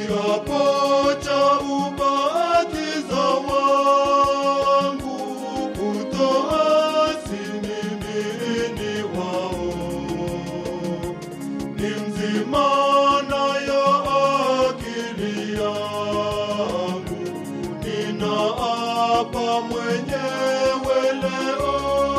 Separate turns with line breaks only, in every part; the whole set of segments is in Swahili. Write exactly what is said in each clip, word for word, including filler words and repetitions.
kiapo cha ubatizo wangu, kutoasi mimi ni wao. Ni mzima nayo akili yangu, ninaapa mwenyewe leo.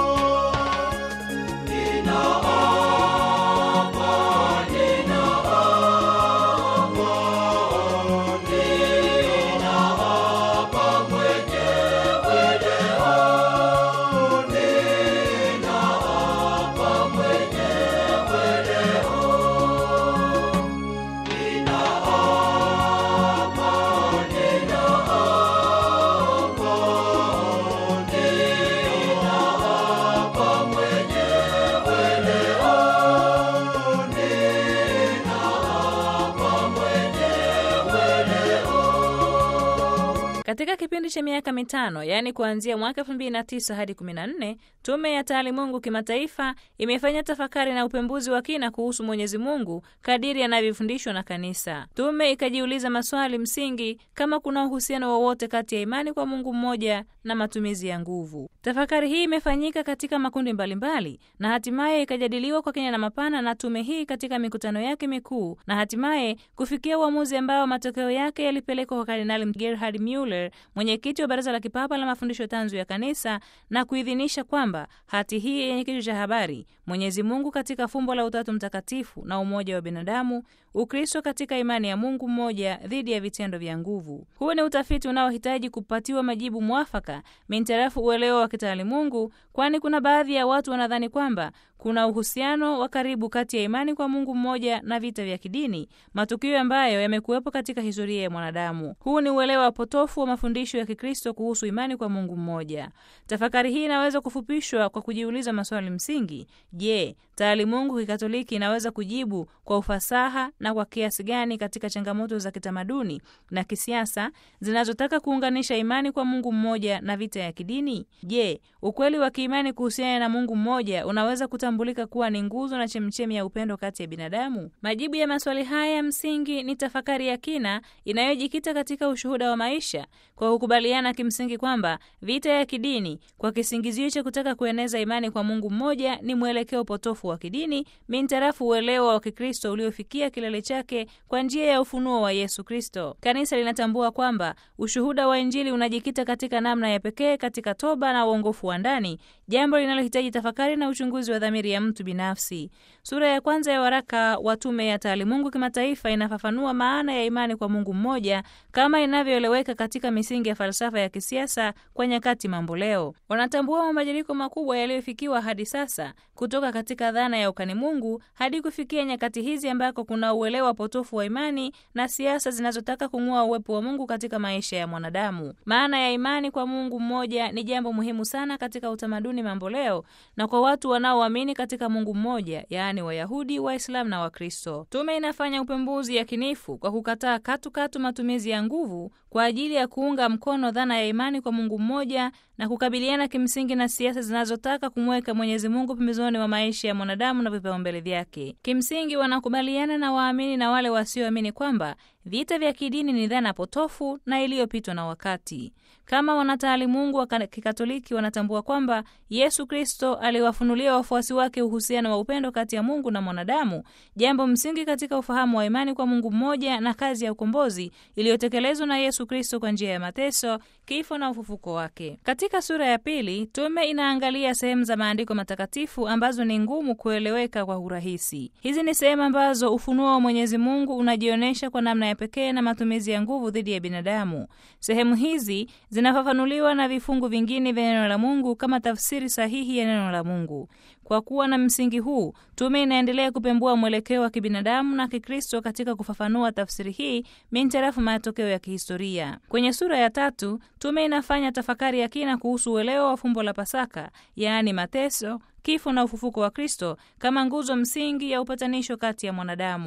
Katika kipindi cha miaka mitano, yani kuanzia mwaka elfu mbili na tisa hadi kumi na nne, Tume ya Taalimungu Kimataifa imefanya tafakari na upembuzi wa kina kuhusu Mwenyezi Mungu kadiri yanavyofundishwa na Kanisa. Tume ikajiuliza maswali msingi kama kuna uhusiano wowote kati ya imani kwa Mungu mmoja na matumizi ya nguvu. Tafakari hii imefanyika katika makundi mbalimbali na hatimaye ikajadiliwa kwa kina na mapana na tume hii katika mikutano yake mikuu, na hatimaye kufikia uamuzi ambao matokeo yake yalipelekwa kwa Kardinali Gerhard Müller, mwenyekiti wa Baraza la Kipapa la Mafundisho Tanzu ya Kanisa, na kuidhinisha kwamba hati hii yenye kichwa cha habari Mwenyezi Mungu katika fumbo la Utatu Mtakatifu na umoja wa binadamu, Ukristo katika imani ya Mungu mmoja dhidi ya vitendo vya nguvu. Huu ni utafiti unaohitaji kupatiwa majibu mwafaka mintarafu uelewa wa kitaalimungu, kwani kuna baadhi ya watu wanadhani kwamba kuna uhusiano wa karibu kati ya imani kwa Mungu mmoja na vita vya kidini, matukio ambayo yamekuwepo katika historia ya mwanadamu. Huu ni uelewa potofu wa mafundisho ya Kikristo kuhusu imani kwa Mungu mmoja. Tafakari hii inaweza kufupishwa kwa kujiuliza maswali msingi. Je, taalimungu Kikatoliki inaweza kujibu kwa ufasaha na kwa kiasi gani katika changamoto za kitamaduni na kisiasa zinazotaka kuunganisha imani kwa Mungu mmoja na vita ya kidini? Je, ukweli wa kiimani kuhusiana na Mungu mmoja unaweza kutambulika kuwa ni nguzo na chemchemi ya upendo kati ya binadamu? Majibu ya maswali haya msingi ni tafakari ya kina inayojikita katika ushuhuda wa maisha, kwa kukubaliana kimsingi kwamba vita ya kidini kwa kisingizio cha kutaka kueneza imani kwa Mungu mmoja ni mwelekeo potofu wa kidini mintarafu uelewa wa Kikristo uliofikia kilele chake kwa njia ya ufunuo wa Yesu Kristo. Kanisa linatambua kwamba ushuhuda wa Injili unajikita katika namna ya pekee katika toba na uongofu wa ndani, jambo linalohitaji tafakari na uchunguzi wa dhamiri ya mtu binafsi. Sura ya kwanza ya waraka wa Tume ya Taalimungu Kimataifa inafafanua maana ya imani kwa Mungu mmoja kama inavyoeleweka katika misingi ya falsafa ya kisiasa kwa nyakati mamboleo. Wanatambua mabadiliko makubwa yaliyofikiwa hadi sasa kutoka katika dhana ya ukani Mungu hadi kufikia nyakati hizi ambako kuna uelewa potofu wa imani na siasa zinazotaka kung'oa uwepo wa Mungu katika maisha ya mwanadamu. Maana ya imani kwa Mungu mmoja ni jambo muhimu sana katika utamaduni mamboleo na kwa watu wanaoamini katika Mungu mmoja, yaani Wayahudi, Waislamu na Wakristo. Tume inafanya upembuzi yakinifu kwa kukataa katu katu matumizi ya nguvu kwa ajili ya kuunga mkono dhana ya imani kwa Mungu mmoja na kukabiliana kimsingi na siasa zinazotaka kumweka Mwenyezi Mungu pembezoni mwa maisha ya mwanadamu na vipaumbele vyake. Kimsingi wanakubaliana na waamini na wale wasioamini kwamba vita vya kidini ni dhana potofu na iliyopitwa na wakati. Kama wanataalimungu wa Kikatoliki wanatambua kwamba Yesu Kristo aliwafunulia wafuasi wake uhusiano wa upendo kati ya Mungu na mwanadamu, jambo msingi katika ufahamu wa imani kwa Mungu mmoja na kazi ya ukombozi iliyotekelezwa na Yesu Kristo kwa njia ya mateso, kifo na ufufuko wake. Katika sura ya pili, tume inaangalia sehemu za maandiko matakatifu ambazo ni ngumu kueleweka kwa urahisi. Hizi ni sehemu ambazo ufunuo wa Mwenyezi Mungu unajionyesha kwa namna ya pekee na matumizi ya nguvu dhidi ya binadamu. Sehemu hizi zinafafanuliwa na vifungu vingine vya neno la Mungu kama tafsiri sahihi ya neno la Mungu. Kwa kuwa na msingi huu, tume inaendelea kupembua mwelekeo wa kibinadamu na Kikristo katika kufafanua tafsiri hii mintarafu matokeo ya kihistoria. Kwenye sura ya tatu, tume inafanya tafakari ya kina kuhusu uelewa wa fumbo la Pasaka, yaani mateso, kifo na ufufuko wa Kristo kama nguzo msingi ya upatanisho kati ya mwanadamu.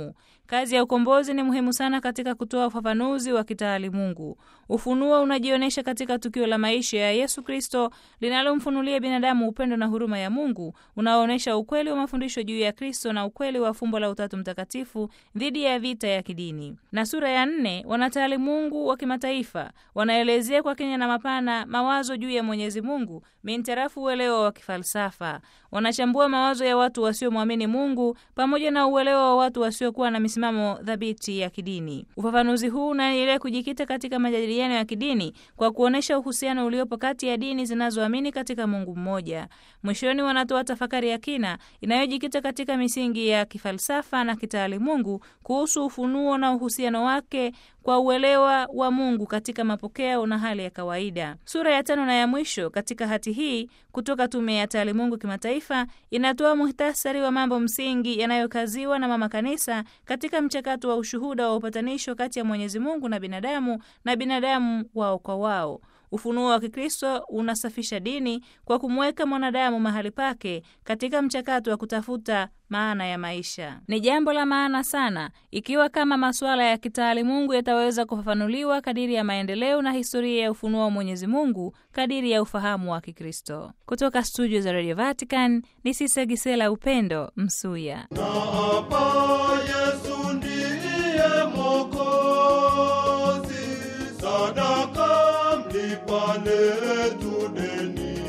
Kazi ya ukombozi ni muhimu sana katika kutoa ufafanuzi wa kitaalimungu. Ufunuo unajionyesha katika tukio la maisha ya Yesu Kristo linalomfunulia binadamu upendo na huruma ya Mungu, unaoonyesha ukweli wa mafundisho juu ya Kristo na ukweli wa fumbo la Utatu Mtakatifu dhidi ya vita ya kidini. Na sura ya nne, wanataalimungu wa kimataifa wanaelezea kwa kina na mapana mawazo juu ya Mwenyezi Mungu mintarafu uelewa wa kifalsafa. Wanachambua mawazo ya watu wasiomwamini Mungu pamoja na uelewa wa watu wasiokuwa na misimamo thabiti ya kidini. Ufafanuzi huu unaendelea kujikita katika majadiliano ya kidini kwa kuonesha uhusiano uliopo kati ya dini zinazoamini katika Mungu mmoja. Mwishoni wanatoa tafakari ya kina inayojikita katika misingi ya kifalsafa na kitaalimungu kuhusu ufunuo na uhusiano wake kwa uelewa wa Mungu katika mapokeo na hali ya kawaida. Sura ya tano na ya mwisho katika hati hii kutoka Tume ya Taalimungu Kimataifa inatoa muhtasari wa mambo msingi yanayokaziwa na Mama Kanisa katika mchakato wa ushuhuda wa upatanisho kati ya Mwenyezi Mungu na binadamu na binadamu wao kwa wao. Ufunuo wa Kikristo unasafisha dini kwa kumweka mwanadamu mahali pake katika mchakato wa kutafuta maana ya maisha. Ni jambo la maana sana ikiwa kama masuala ya kitaalimungu yataweza kufafanuliwa kadiri ya maendeleo na historia ya ufunuo wa Mwenyezi Mungu kadiri ya ufahamu wa Kikristo. Kutoka studio za Radio Vatican ni Sisa Gisela Upendo Msuya.
Na hapa Yesu ndiye Mwokozi, sadaka mlipane tudeni,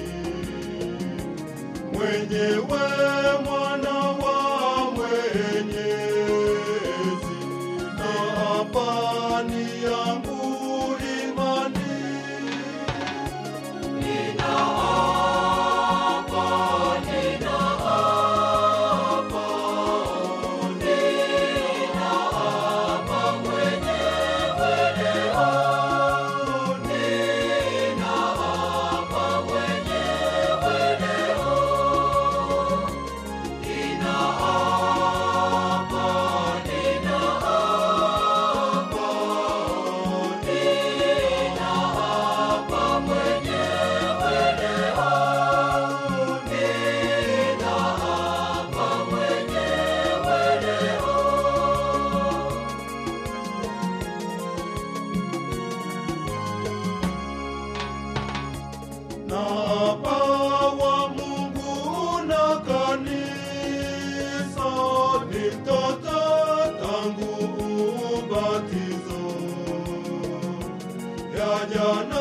mwenyewe mwana wa Mwenyezi, na hapa ni yangu imani. Ninaapa, ninaapa, ninaapa mwenyewe leo. Ninaapa mwenyewe leo. Ninaapa, ninaapa, ninaapa mwenyewe leo. Ninaapa mwenyewe leo. Naapa wa Mungu na kanisa, ni mtoto tangu ubatizo ya jana